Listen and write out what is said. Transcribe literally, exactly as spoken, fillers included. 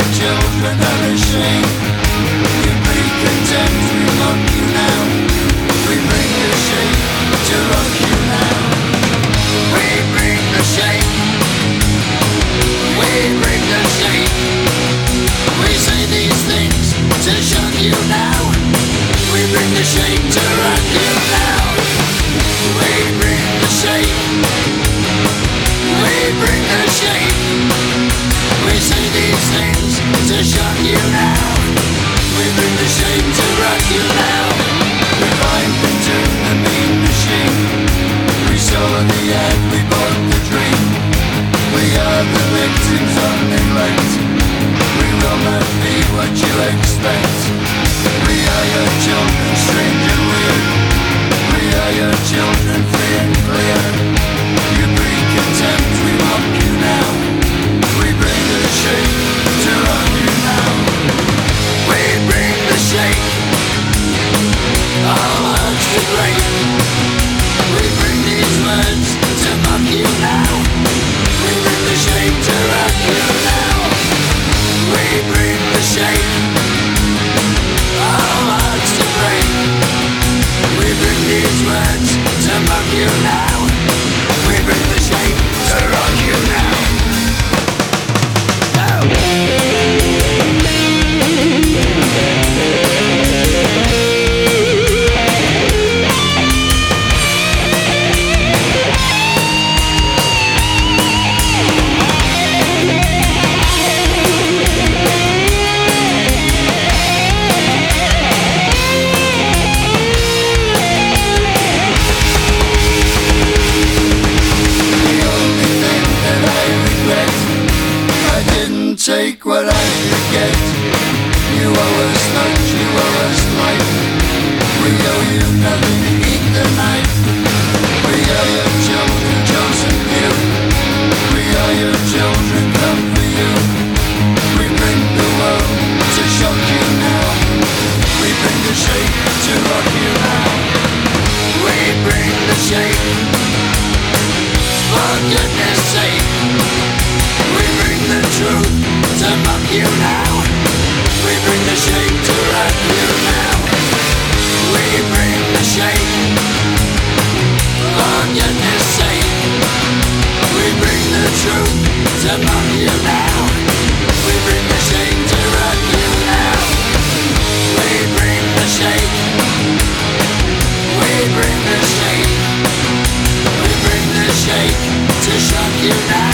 children of a shame. You be content, we mock you now. We bring the shame to rock you now. We bring the shame. We bring the shame. We say these things to shock you now. We bring the shame to rock you now. We bring the shame. We bring the shame. We say these things to shock you now. We bring the shame to rock you now. We find the turn the mean machine. We saw the end, we bought the dream. We are the victims of neglect. We will not be what you expect. We are your children, strange and weird. We are your children, free and clear. You bring contempt, we mock you now. We bring the shame to rock you now. We bring the shame, all hearts to break. We bring these words to mock you now. We bring the shame to rock you now. We bring the shame, all hearts to break. We bring these words to mock you now. We bring the shame to rock you now. Take what I could get. You owe us lunch, you owe us life. We owe you nothing, eat the knife. We are your children, chosen few. We are your children, come for you. We bring the world to shock you now. We bring the shame to rock you now. We bring the shame, for goodness sake. We bring the truth to mock you now. We bring the shame to rock you now. We bring the shame, for goodness sake. We bring the truth to mock you now. We bring the shame to rock you now. We bring the shame. We bring the shame. We bring the shame to shock you now.